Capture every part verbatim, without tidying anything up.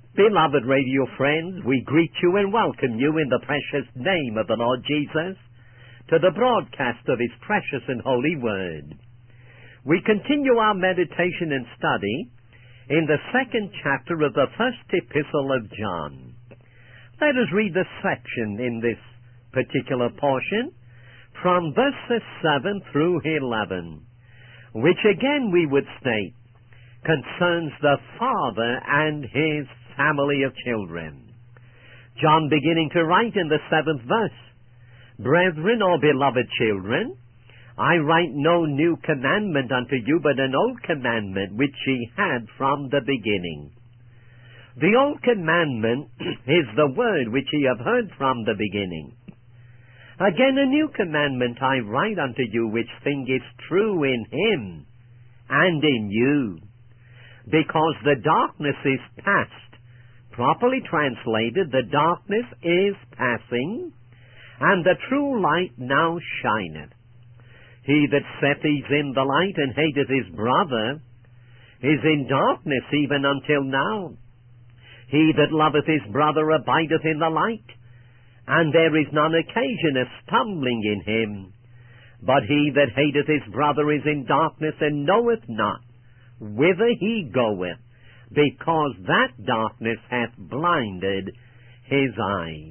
Beloved radio friends, we greet you and welcome you in the precious name of the Lord Jesus to the broadcast of His precious and holy Word. We continue our meditation and study in the second chapter of the first epistle of John. Let us read the section in this particular portion from verses seven through eleven, which again we would state concerns the Father and His family of children. John beginning to write in the seventh verse, Brethren, or beloved children, I write no new commandment unto you, but an old commandment which ye had from the beginning. The old commandment is the word which ye have heard from the beginning. Again, a new commandment I write unto you, which thing is true in Him and in you, because the darkness is past. Properly translated, the darkness is passing, and the true light now shineth. He that setteth in the light and hateth his brother is in darkness even until now. He that loveth his brother abideth in the light, and there is none occasion of stumbling in him. But he that hateth his brother is in darkness, and knoweth not whither he goeth, because that darkness hath blinded his eyes.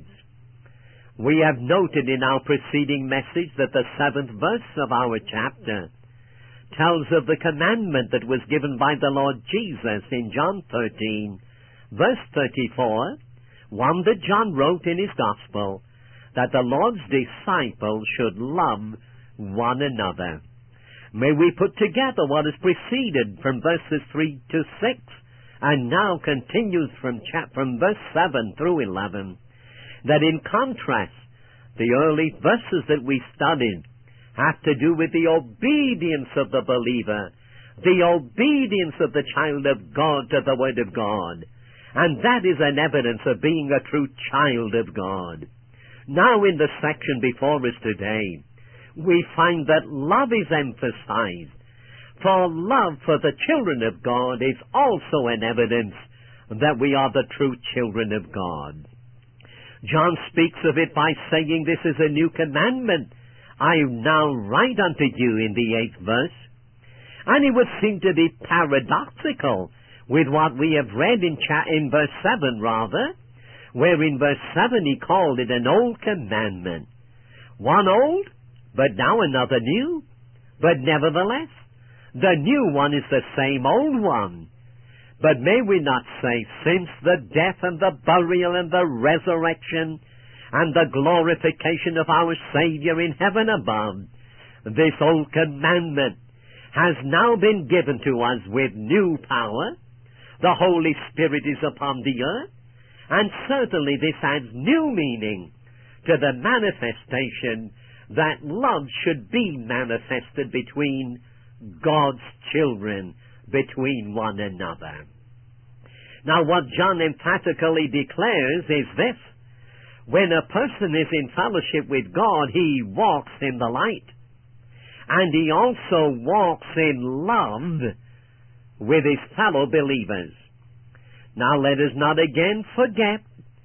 We have noted in our preceding message that the seventh verse of our chapter tells of the commandment that was given by the Lord Jesus in John thirteen, verse thirty-four, one that John wrote in his Gospel, that the Lord's disciples should love one another. May we put together what has preceded from verses three to six, and now continues from, chap- from verse seven through eleven, that in contrast, the early verses that we studied have to do with the obedience of the believer, the obedience of the child of God to the Word of God, and that is an evidence of being a true child of God. Now in the section before us today, we find that love is emphasized. For love for the children of God is also an evidence that we are the true children of God. John speaks of it by saying, this is a new commandment I now write unto you, in the eighth verse. And it would seem to be paradoxical with what we have read in, cha- in verse seven, rather, where in verse seven he called it an old commandment. One old, but now another new. But nevertheless, the new one is the same old one. But may we not say, since the death and the burial and the resurrection and the glorification of our Savior in heaven above, this old commandment has now been given to us with new power. The Holy Spirit is upon the earth, and certainly this adds new meaning to the manifestation that love should be manifested between God's children, between one another. Now what John emphatically declares is this: when a person is in fellowship with God, he walks in the light, and he also walks in love with his fellow believers. Now let us not again forget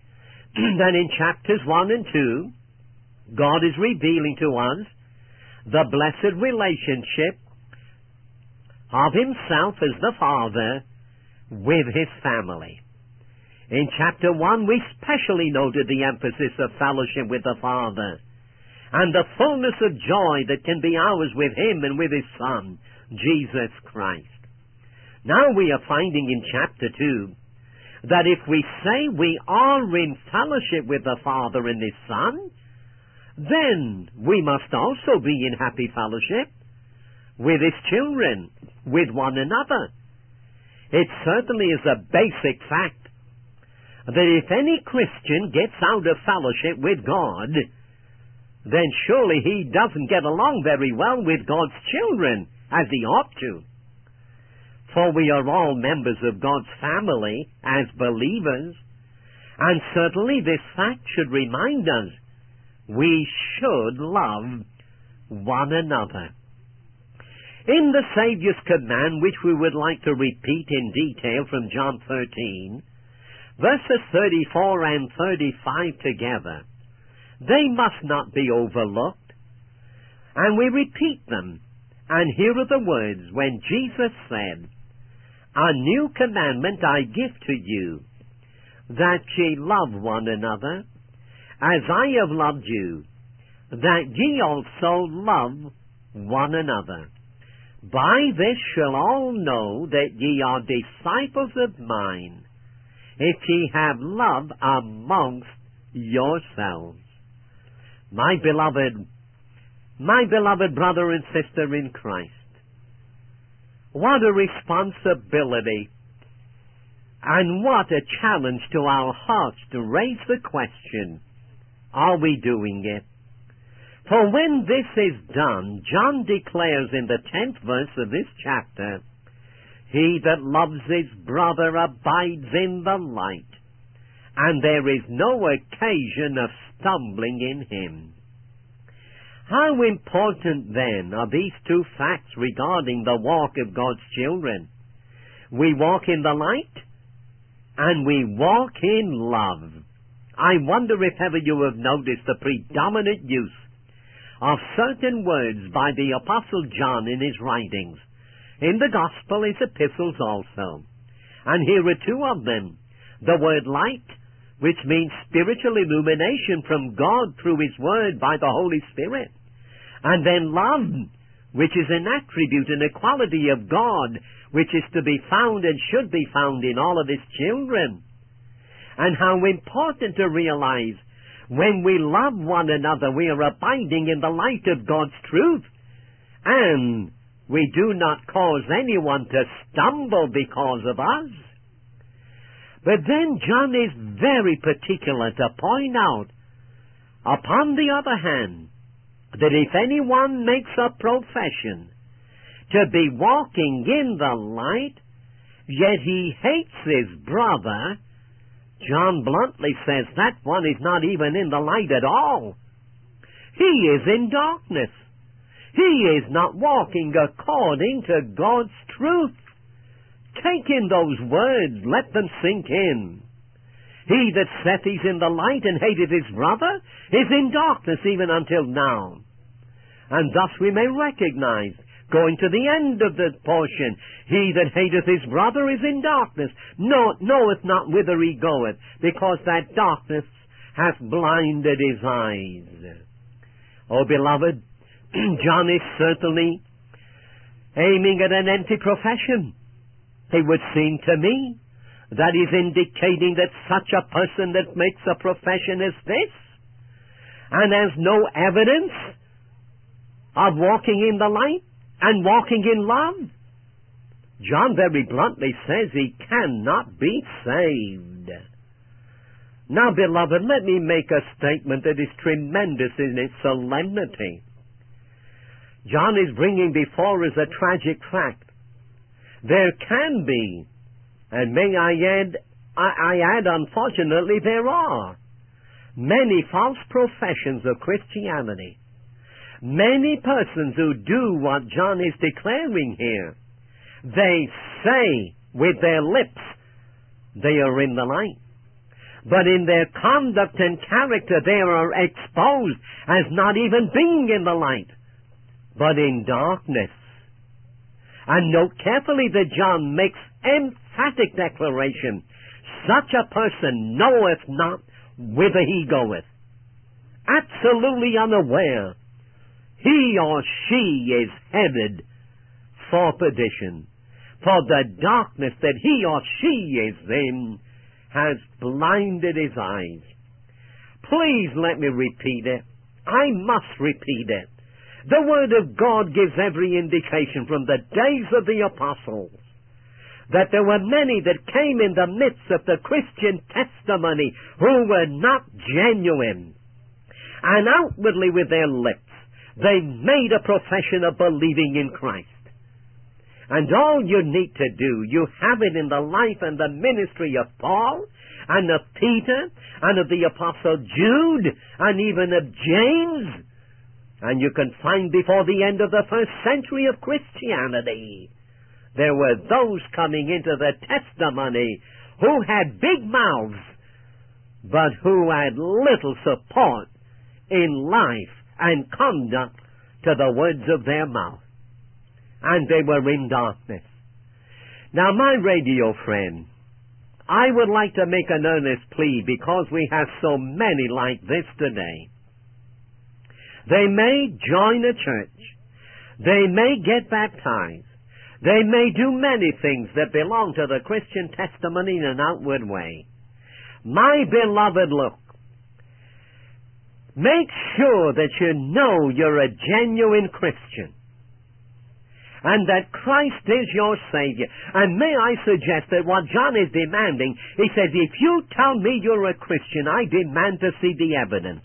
that in chapters one and two, God is revealing to us the blessed relationship of Himself as the Father with His family. In chapter one, we specially noted the emphasis of fellowship with the Father and the fullness of joy that can be ours with Him and with His Son, Jesus Christ. Now we are finding in chapter two that if we say we are in fellowship with the Father and His Son, then we must also be in happy fellowship with His children, with one another. It certainly is a basic fact that if any Christian gets out of fellowship with God, then surely he doesn't get along very well with God's children as he ought to. For we are all members of God's family as believers, and certainly this fact should remind us we should love one another. In the Savior's command, which we would like to repeat in detail from John thirteen, verses thirty-four and thirty-five together. They must not be overlooked. And we repeat them. And here are the words when Jesus said, "A new commandment I give to you, that ye love one another, as I have loved you, that ye also love one another. By this shall all know that ye are disciples of mine, if ye have love amongst yourselves." My beloved, my beloved brother and sister in Christ, what a responsibility and what a challenge to our hearts to raise the question, are we doing it? For when this is done, John declares in the tenth verse of this chapter, "He that loves his brother abides in the light, and there is no occasion of stumbling in him." How important, then, are these two facts regarding the walk of God's children? We walk in the light, and we walk in love. I wonder if ever you have noticed the predominant use of certain words by the Apostle John in his writings, in the Gospel, his epistles also. And here are two of them. The word light, which means spiritual illumination from God through his word by the Holy Spirit. And then love, which is an attribute and a quality of God, which is to be found and should be found in all of his children. And how important to realize, when we love one another, we are abiding in the light of God's truth. And we do not cause anyone to stumble because of us. But then John is very particular to point out, upon the other hand, that if anyone makes a profession to be walking in the light, yet he hates his brother, John bluntly says that one is not even in the light at all. He is in darkness. He is not walking according to God's truth. Take in those words, let them sink in. He that saith he's in the light and hateth his brother is in darkness even until now. And thus we may recognize, going to the end of the portion, he that hateth his brother is in darkness, know, knoweth not whither he goeth, because that darkness hath blinded his eyes. Oh, beloved, John is certainly aiming at an empty profession. It would seem to me that is indicating that such a person that makes a profession as this and has no evidence of walking in the light and walking in love, John very bluntly says he cannot be saved. Now, beloved, let me make a statement that is tremendous in its solemnity. John is bringing before us a tragic fact. There can be, and may I add, I, I add, unfortunately, there are many false professions of Christianity. Many persons who do what John is declaring here. They say with their lips they are in the light, but in their conduct and character they are exposed as not even being in the light, but in darkness. And note carefully that John makes emphatic declaration, such a person knoweth not whither he goeth. Absolutely unaware. He or she is headed for perdition. For the darkness that he or she is in has blinded his eyes. Please let me repeat it. I must repeat it. The Word of God gives every indication from the days of the apostles that there were many that came in the midst of the Christian testimony who were not genuine. And outwardly with their lips, they made a profession of believing in Christ. And all you need to do, you have it in the life and the ministry of Paul, and of Peter, and of the Apostle Jude, and even of James. And you can find before the end of the first century of Christianity, there were those coming into the testimony who had big mouths, but who had little support in life and conduct to the words of their mouth. And they were in darkness. Now, my radio friend, I would like to make an earnest plea because we have so many like this today. They may join a church. They may get baptized. They may do many things that belong to the Christian testimony in an outward way. My beloved, look, make sure that you know you're a genuine Christian and that Christ is your Savior. And may I suggest that what John is demanding, he says, if you tell me you're a Christian, I demand to see the evidence.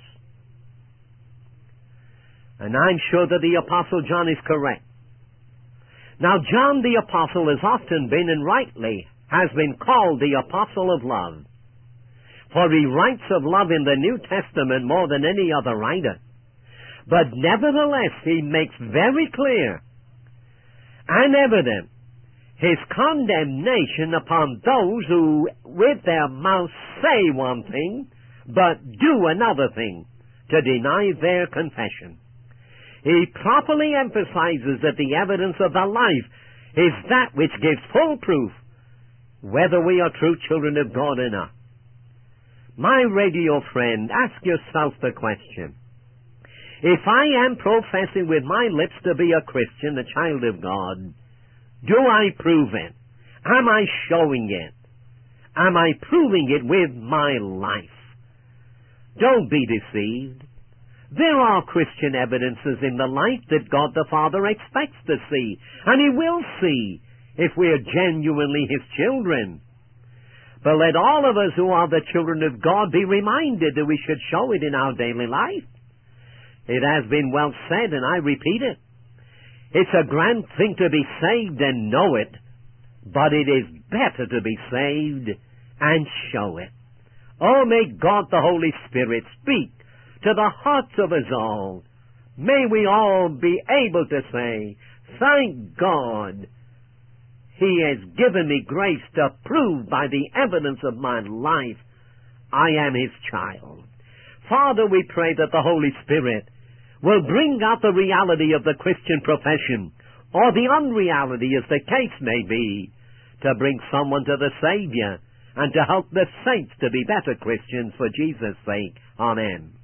And I'm sure that the Apostle John is correct. Now, John the Apostle has often been, and rightly, has been called the Apostle of Love. For he writes of love in the New Testament more than any other writer. But nevertheless, he makes very clear and evident his condemnation upon those who with their mouths say one thing, but do another thing to deny their confession. He properly emphasizes that the evidence of the life is that which gives full proof whether we are true children of God or not. My radio friend, ask yourself the question. If I am professing with my lips to be a Christian, a child of God, do I prove it? Am I showing it? Am I proving it with my life? Don't be deceived. There are Christian evidences in the life that God the Father expects to see, and He will see if we are genuinely His children. But let all of us who are the children of God be reminded that we should show it in our daily life. It has been well said, and I repeat it. It's a grand thing to be saved and know it, but it is better to be saved and show it. Oh, may God the Holy Spirit speak to the hearts of us all. May we all be able to say, thank God, He has given me grace to prove by the evidence of my life I am His child. Father, we pray that the Holy Spirit will bring out the reality of the Christian profession, or the unreality as the case may be, to bring someone to the Savior and to help the saints to be better Christians for Jesus' sake. Amen.